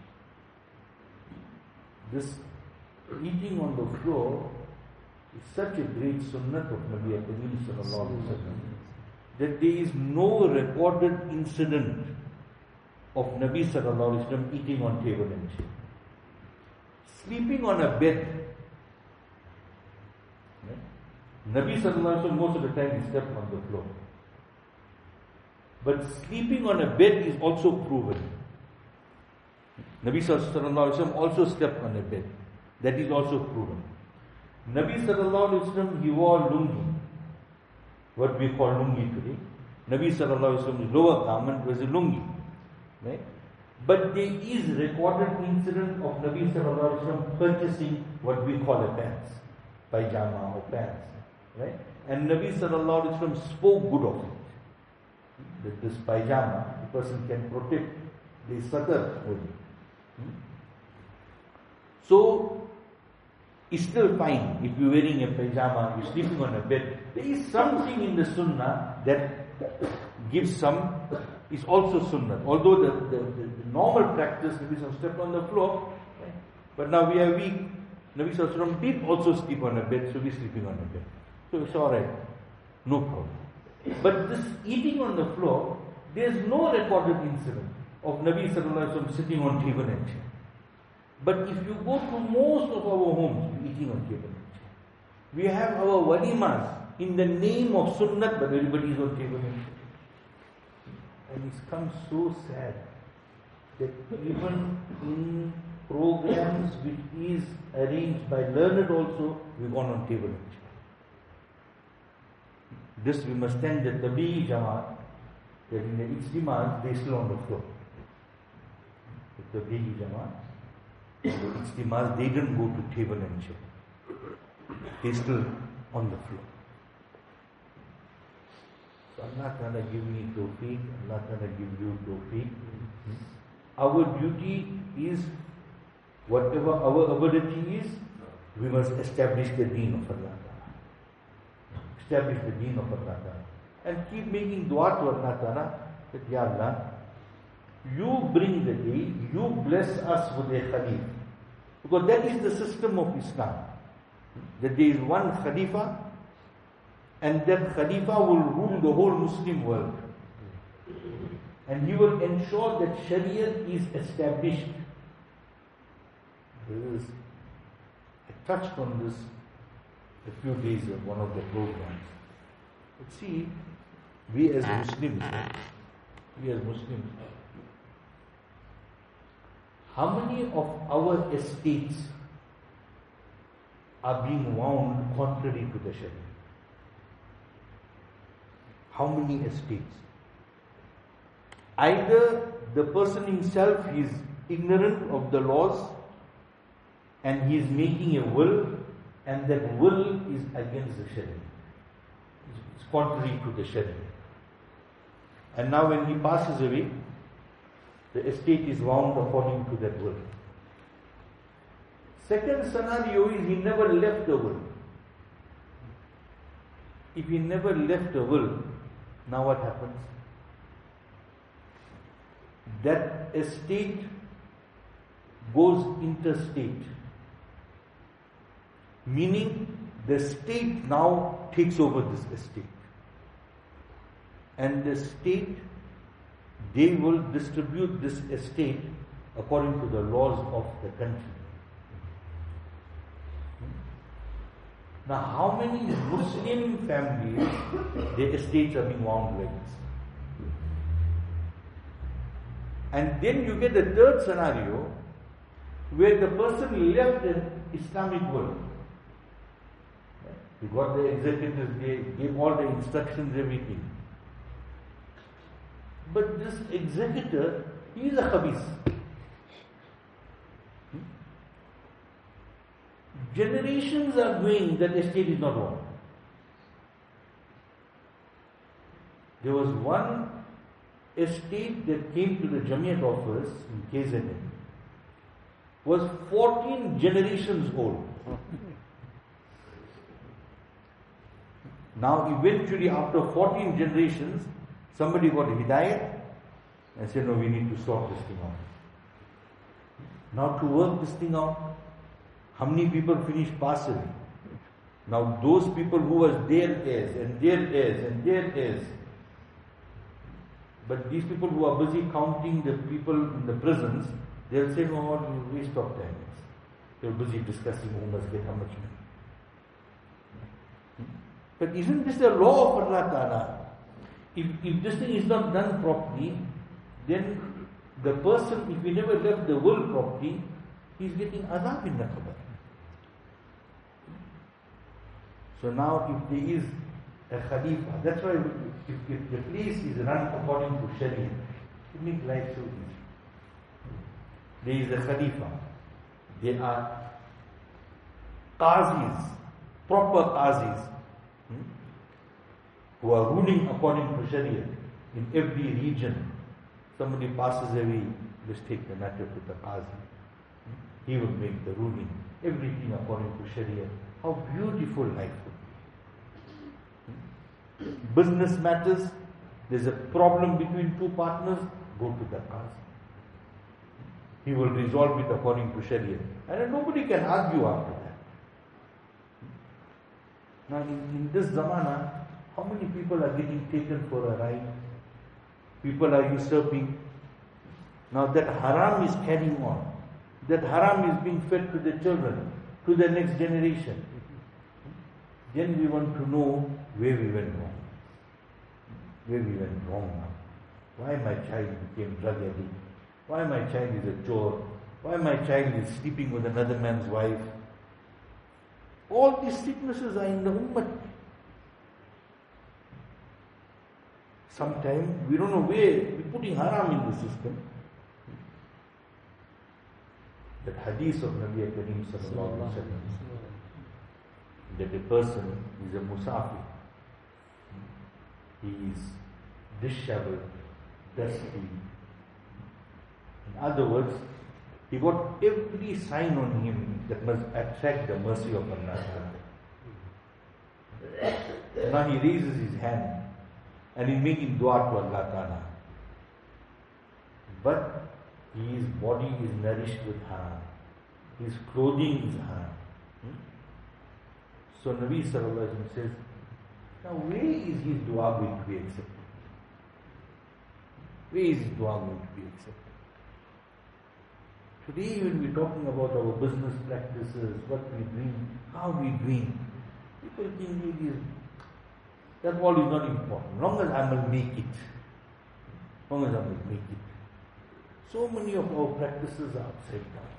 This eating on the floor is such a great sunnat of Nabi Kareem sallallahu alaihi wasallam that there is no recorded incident of Nabi sallallahu alaihi wasallam eating on table and chair. Sleeping on a bed. Nabi sallallahu alaihi wasallam most of the time he slept on the floor. But sleeping on a bed is also proven. Nabi sallallahu alaihi wasallam also slept on a bed. That is also proven. Nabi sallallahu alaihi wasallam, he wore lungi, what we call lungi today. Nabi sallallahu alaihi wasallam's lower garment was a lungi, right? But there is recorded incident of Nabi sallallahu alaihi wasallam purchasing what we call a pants, pajama or pants, right? And Nabi sallallahu alaihi wasallam spoke good of it. That this pajama, the person can protect the sadr only. Hmm? So, it's still fine if you're wearing a pajama, you're sleeping on a bed. There is something in the sunnah that gives some, is also sunnah. Although the, the, the, the normal practice, Nabi Sallallahu stepped on the floor, right? But now we are weak. Nabi Sallallahu did also sleep on a bed, so we're sleeping on a bed. So it's alright, no problem. But this eating on the floor, there's no recorded incident of Nabi Sallallahu sitting on table and chair. But if you go to most of our homes, we're eating on table and chair. We have our walimas in the name of sunnat, but everybody is on table and chair. And it's come so sad that even in programs which is arranged by learned also, we've gone on table and chair. This we must stand the Tablighi Jamaat, that in the Ijtimas, they still on the floor. The Tablighi Jamaat, in the Ijtimas, they didn't go to table and chair. They still on the floor. So Allah Ta'ala give me tawfiq, Allah Ta'ala give you tawfiq. Our duty is, whatever our ability is, we must establish the deen of Allah Ta'ala. Establish the deen of Allah Ta'ala. And keep making dua to Allah Ta'ala that, Ya Allah, you bring the day, you bless us with a Khalif. Because that is the system of Islam. That there is one Khalifa, and that Khalifa will rule the whole Muslim world. And he will ensure that Sharia is established. There is, I touched on this a few days of one of the programs. But see, we as Muslims, we as Muslims, how many of our estates are being wound contrary to the Sharia? How many estates? Either the person himself is ignorant of the laws and he is making a will, and that will is against the Sharia. It's contrary to the Sharia. And now when he passes away, the estate is wound according to that will. Second scenario is he never left a will. If he never left a will, now what happens? That estate goes interstate. Meaning the state now takes over this estate. And the state, they will distribute this estate according to the laws of the country. Now, how many Muslim families, their estates are being wound like this? And then you get the third scenario, where the person left the Islamic world. He got the executives, they gave all the instructions, everything. But this executor, he is a khabis. Generations are going that estate is not wrong. There was one estate that came to the Jamiat office in K Z N, was fourteen generations old. Now eventually after fourteen generations, somebody got hidayat and said, no, we need to sort this thing out. Now to work this thing out, how many people finished passing? Now those people who was their heirs and their heirs and their heirs, but these people who are busy counting the people in the prisons, they'll say, no, what waste of time. They're busy discussing who must get how much money. But isn't this the law of Allah Ta'ala? If, if this thing is not done properly, then the person, if he never left the world properly, he's getting azab in the qabr. So now if there is a Khalifa, that's why if, if the place is run according to Sharia, it makes life so easy. There is a Khalifa. There are Qazis, proper Qazis, hmm, who are ruling according to Sharia in every region. Somebody passes away, let's take the matter to the Qazi. Hmm? He will make the ruling, everything according to Sharia. How beautiful life would be. Hmm? Business matters, there's a problem between two partners, go to the Qazi. He will resolve it according to Sharia. And nobody can argue after that. Now in, in this zamana, how many people are getting taken for a ride? People are usurping. Now that haram is carrying on. That haram is being fed to the children, to the next generation. Then we want to know where we went wrong. Where we went wrong now. Why my child became drug addict? Why my child is a chore? Why my child is sleeping with another man's wife? All these sicknesses are in the ummah. Sometimes we don't know where we're putting haram in the system. That hadith of Nabi Kareem sallallahu alaihi wasallam, that a person is a musafir. He is disheveled, dusty. In other words, he got every sign on him that must attract the mercy of Allah. Now he raises his hand and he's making dua to Allah Ta'ala. But his body is nourished with haram. His clothing is haram. Hmm? So Nabi Sallallahu Alaihi Wasallam says, now where is his dua going to be accepted? Where is his dua going to be accepted? Today when we're talking about our business practices, what we doing, how we doing, people think it is, that all is not important. Long as I will make it. Long as I will make it. So many of our practices are upside down.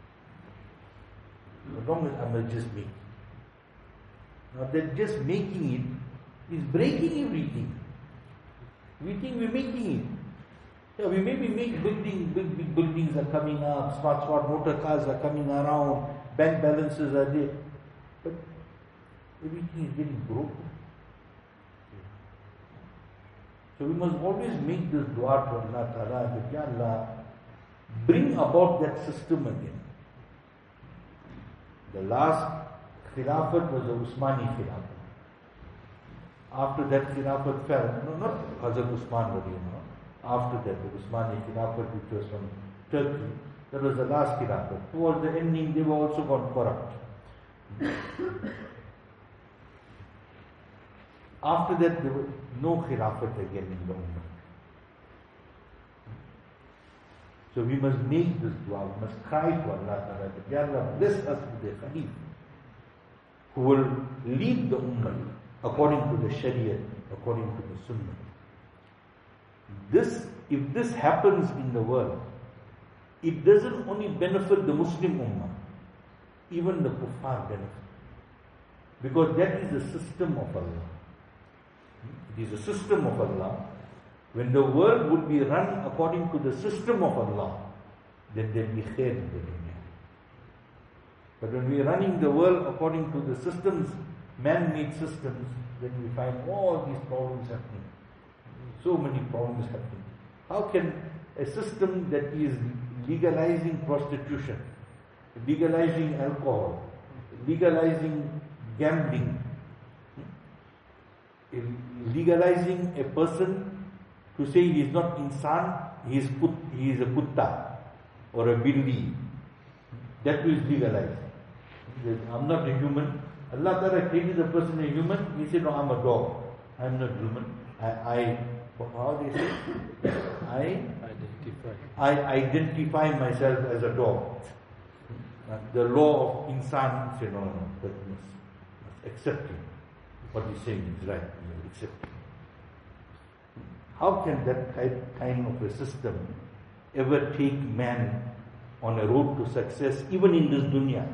As long as I will just make it. Now that just making it is breaking everything. We think we're making it. Yeah, we maybe make building, big, big buildings are coming up, smart, smart motor cars are coming around, bank balances are there. But everything is getting broken. So we must always make this dua to Allah Ta'ala that, Ya Allah, bring about that system again. The last Khilafat was the Usmani Khilafat. After that Khilafat fell, no, not Hazrat Usman, but you know, after that the Usmani Khilafat, which was from Turkey, that was the last Khilafat. Towards the ending, they were also gone corrupt. After that, there was no Khilafat again in the Ummah. So we must make this dua, we must cry to Allah Ta'ala, that Ya Allah, bless us with a Khalif who will lead the Ummah according to the Sharia, according to the Sunnah. This, if this happens in the world, it doesn't only benefit the Muslim Ummah, even the kuffar benefit. Because that is the system of Allah. It is a system of Allah. When the world would be run according to the system of Allah, then there will be khair in the dunya. But when we are running the world according to the systems, man-made systems, then we find all these problems happening. So many problems happening. How can a system that is legalizing prostitution, legalizing alcohol, legalizing gambling, legalizing a person to say he is not insan, he is, put, he is a kutta or a billi, that is legalized. I'm not a human. Allah Ta'ala created the person a human. He said, no, I'm a dog. I'm not human. I, I how they say? I identify. I identify myself as a dog. The law of insan said, no, no, no, that must, must accept him. What he's saying is right. Accept him. How can that type, kind of a system ever take man on a road to success, even in this dunya?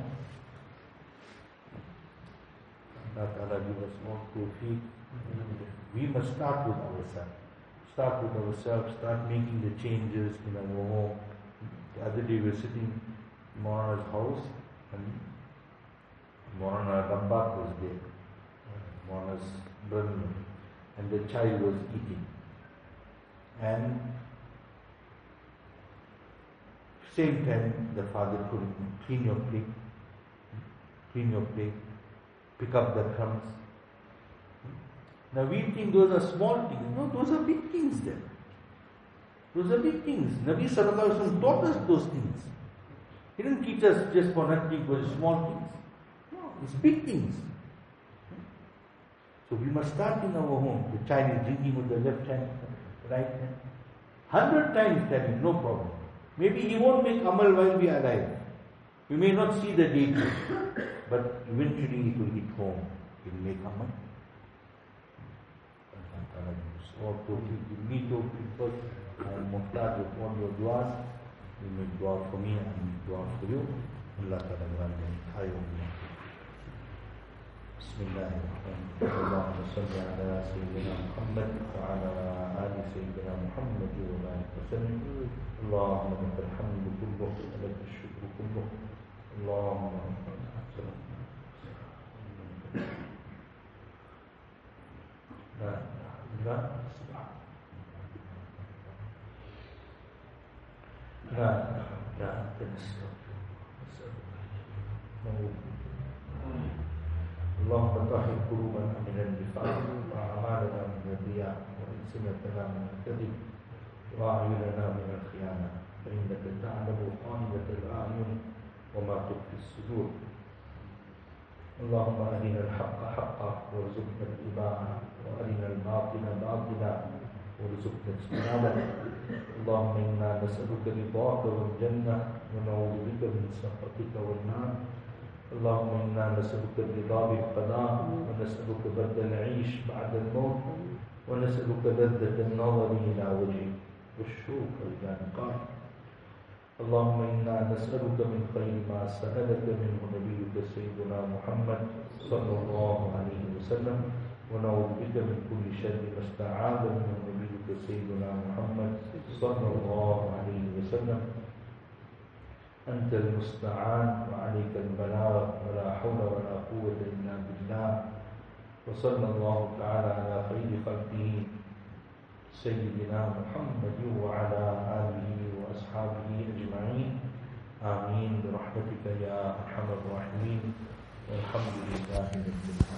Allah Ta'ala give us more tawfiq. We must start with ourselves. Start with ourselves, start making the changes in our home. The other day we were sitting in Morana's house and Morana Rambak was there, Morana's brother, and the child was eating. And same time the father told him, clean your plate, clean your plate, pick up the crumbs. Now we think those are small things. No, those are big things then. Those are big things. Nabi Sallallahu Alaihi Wasallam taught us those things. He didn't teach us just for nothing, for small things. No, it's big things. So we must start in our home. The child is drinking with the left hand, right hand. Hundred times tell him, no problem. Maybe he won't make amal while we are alive. We may not see the deity, but eventually it will hit home. He will make amal. Or to me to because I am muhtaj of all your du'as. You make dua for me and make dua for you. Allah Ta'ala grant me khayrun. Bismillahirrahmanirrahim. Allahumma salli ala Sayyidina Muhammad wa ala ali Sayyidina Muhammad wa barik wa sallim. Allahumma lakal hamdu kulluh wa lakal shukru kulluh. Allahumma La La La La اللهم طهر قلوبنا من النفاق وأعمالنا من الرياء وألسنتنا من الكذب وأعيننا من الخيانة فإنك تعلم خائنة الأعين وما تخفي الصدور. اللهم أرنا الحق حقا وارزقنا اتباعه وأرنا الباطل باطلا وارزقنا اجتنابه. اللهم إنا نسألك رضاك والجنة ونعوذ بك من سخطك والنار. اللهم إنا نسألك الرضا بالقضاء ونسألك برد العيش بعد الموت ونسألك لذة النظر إلى وجهك والشوق إلى لقائك. اللهم إنا نسألك من خير ما سألك منه نبيك سيدنا محمد صلى الله عليه وسلم ونعوذ بك من كل شر ما استعاذ منه نبيك سيدنا محمد صلى الله عليه وسلم. أنت المستعان وعليك البلاغ ولا حول ولا قوة إلا بالله. وصلى الله تعالى على خير خلقه سيدنا محمد وعلى آله وأصحابه أجمعين. آمين برحمتك يا أرحم الراحمين والحمد لله رب العالمين.